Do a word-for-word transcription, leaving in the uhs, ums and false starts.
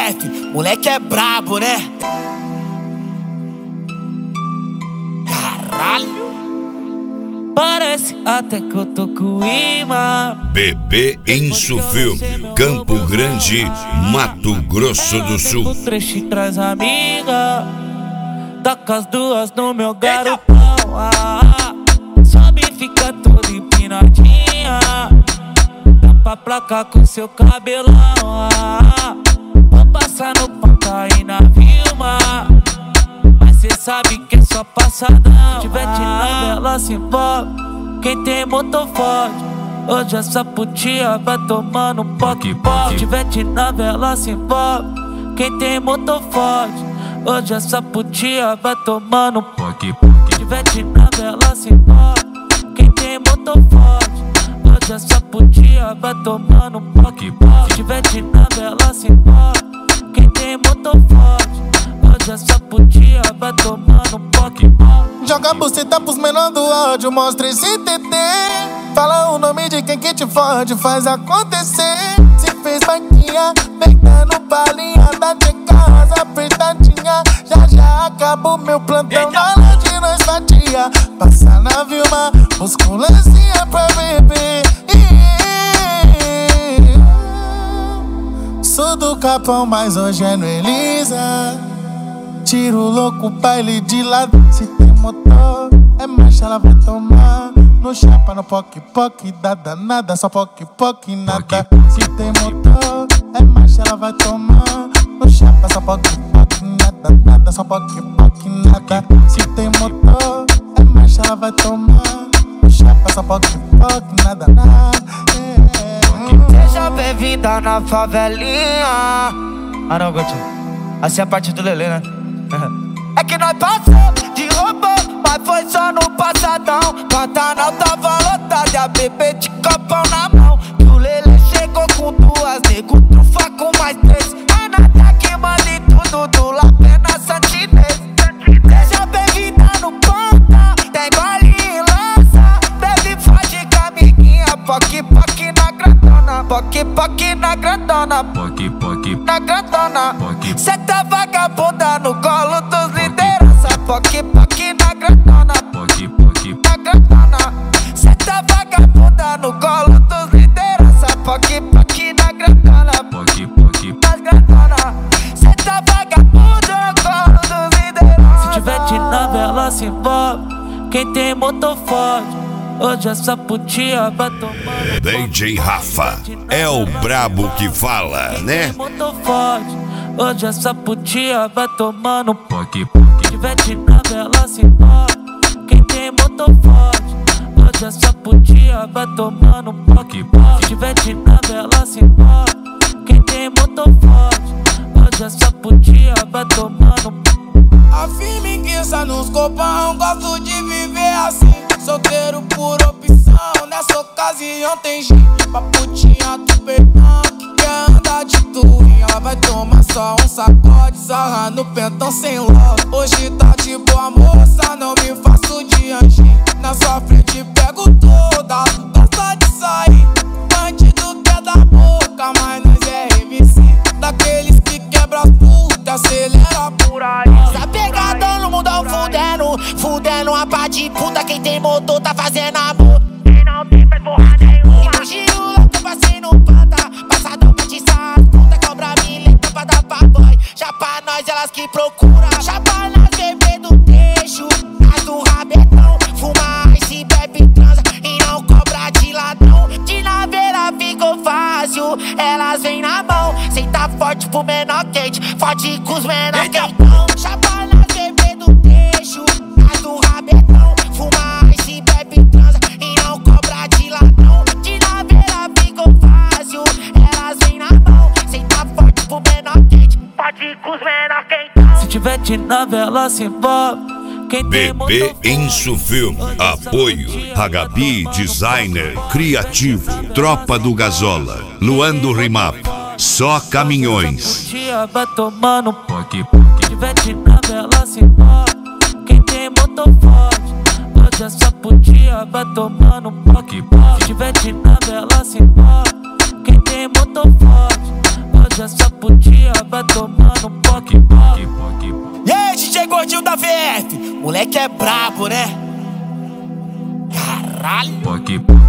chefe, moleque é brabo, né? Caralho! Parece até que eu tô com imã. Bebê Enso Filme, Campo Grande, Mato Grosso do Sul. O trecho traz amiga, taca as duas no meu garotão. Ah, sobe e fica toda empinadinha, tampa a placa com seu cabelão. Ah, vou passar no panca e na Vilma, mas cê sabe que é só passadão. Tivete na vela se envolve, quem tem motor forte. Hoje essa putinha vai tomando poque poque. Tivete na vela se envolve, quem tem motor forte. Hoje essa putinha vai tomando poque poque. Tivete na vela se envolve, quem tem motor forte. Hoje essa putinha vai tomando poque poque. Tivete na vela se envolve, quem tem motor forte. Hoje essa putinha vai tomando poque poque. Joga a buceta pros menor do áudio, mostra esse T T. Fala o nome de quem que te fode, faz acontecer. Se fez vaquinha, peitando palinhada de casa apertadinha. Já já acabou meu plantão, na hora de nós fatia. Passa na Vilma, busca um lancinha pra beber. Sou do Capão, mas hoje é no Elisa. Tiro louco, baile de lado. Se tem motor, é marcha, ela vai tomar. No chapa, no poque, poque, dada, nada. Só poque, poque, nada. Se tem motor, é marcha, ela vai tomar. No chapa, só poque, poque, nada, nada. Só poque, poque, nada. Se tem motor, é marcha, ela vai tomar. No chapa, só poque, poque, nada, nada. Seja bem-vinda na favelinha. Ah não, Gotinho, assim é a parte do Lelê, né? É que nós passamos de robô, mas foi só no passadão. Pantanal tava lotado e a bebê de copão na mão. Que o Lelê chegou com duas, nego trufa com mais três. É nada que manda em tudo do Lapena Santinês. Seja bem-vinda no ponta, tem gole e lança. Bebe forte com a amiguinha, poque poque na grandona. Poque poque na grandona, poque poque na grandona. Cê tá vagabunda no colo dos liderança. Poque poque na grandona, poque poque na grandona. Cê tá vagabunda no colo dos liderança. Poque poque na grandona, poque poque na grandona. Cê tá vagabunda no colo dos liderança. Se tivete na vela se envolve, quem tem motor forte. Hoje essa putinha vai tomando. D J Rafa é o brabo que fala, né? Motor forte. Hoje essa putinha vai tomando poque poque. Tivete na vela se envolve, quem tem motor forte. Hoje essa putinha vai tomando poque poque. Tivete na vela se envolve, quem tem motor forte. Hoje essa putinha vai tomando. A firmiguiça nos copão, gosto de viver assim. Solteiro por opção, nessa ocasião tem jeito. Pra putinha do perdão, que quer andar de tourinho. Ela vai tomar só um sacode, sarra no pentão sem love. Hoje tá de boa moça, não me faço de anjinho. Na sua frente pego toda, gosta de sair. Bandido quer da boca, mas nós é M C. Daqueles que quebra as putas, acelera por aí. Tá pegadão no mundão fudendo, fudendo a pá de puta. Quem tem motor tá fazendo amor, quem não tem faz porra nenhuma. E no giro louco passei no panta, passadão pra tiçar as puta. Cobra mileta pra dar pra boy, já pra nós elas que procura. Já pra nós bebê do trecho, as do rabetão. Fuma ice, bebe, transa e não cobra de ladrão. De naveira ficou fácil, elas vêm na mão. Cê tá forte pro menor quente, forte com os menor quentão. Já pra nós bebê do trecho, as do rabetão. Fuma ice, bebe, transa e não cobra de ladrão. De naveira ficou fácil, elas vêm na mão. Cê tá forte pro menor quente, forte com os menor quentão. Se tivete na vela se envolve, quem tem Bebê Enso Filme, apoio Hagabi Designer Criativo, Tropa do Gazola, Luan do Rimap, Só Caminhões. Vai tomando poque poque. Tivete na vela se envolve, quem tem motor forte. Hoje essa putinha vai tomando poque poque. Tivete na vela se envolve, quem tem motor forte. hoje essa putinha vai tomando um poque, poque, poque. E aí, D J Gordinho da V F, moleque é brabo, né? Caralho. Poque, poque.